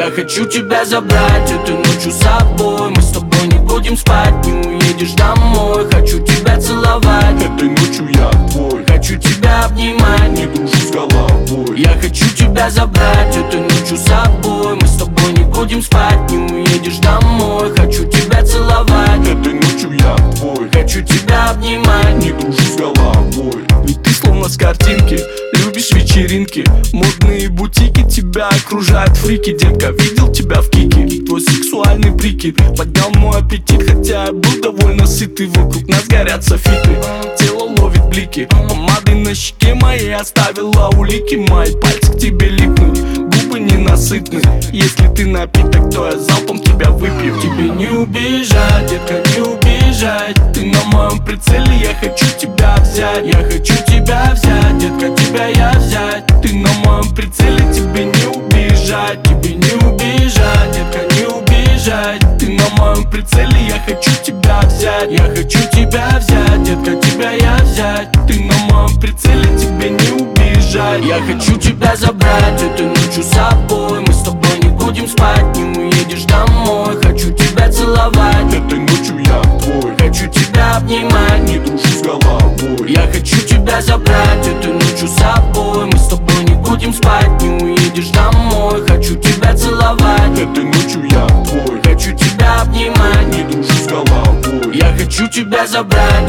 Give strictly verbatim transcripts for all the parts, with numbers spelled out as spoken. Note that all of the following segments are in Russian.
Я хочу тебя забрать этой ночью с собой. Мы с тобой не будем спать, не уедешь домой. Хочу тебя целовать этой ночью я твой. Хочу тебя обнимать, не дружу с головой. Я хочу тебя забрать этой ночью с собой. Мы с тобой не будем спать, не уедешь домой. Хочу тебя целовать этой ночью я твой. Хочу тебя обнимать, не дружу с головой. ведь ты словно с картинки, любишь вечеринки, модные бутики, тебя окружают фрики. Детка, видел тебя в кике, твой сексуальный прикид поднял мой аппетит, хотя я был довольно сытый. Вокруг нас горят софиты, тело ловит блики, помадой на щеке моей оставила улики. Мои пальцы к тебе липнут, губы ненасытны. Если ты напиток, то я залпом тебя выпью. Тебе не убежать, детка, не убежать. Ты на моем прицеле, я хочу тебя взять. Я хочу тебя взять, детка, тебя я взять. Ты на моем прицеле, тебе не убежать. Тебе не убежать, детка, не убежать. Ты на моем прицеле, я хочу тебя взять. Я хочу тебя взять, детка, тебя я взять. Ты на моем прицеле, тебе не убежать. Я хочу тебя забрать этой ночью с собой. Мы с тобой не будем спать, не уедешь домой. Хочу тебя целовать этой ночью я твой. Хочу тебя обнимать, не дружу с головой. Я хочу тебя забрать этой ночью с собой. Мы с тобой не будем спать, не уедешь домой. Хочу тебя целовать этой ночью я твой. Хочу тебя обнимать, не дружу с головой. Я хочу тебя забрать.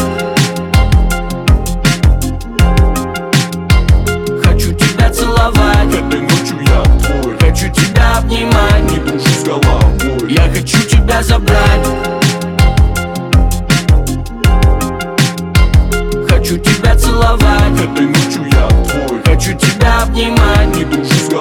Хочу тебя целовать этой ночью я твой. Хочу тебя обнимать, не дружу с головой. Я хочу тебя забрать. Хочу тебя целовать этой ночью я твой. Хочу тебя обнимать, не дружу с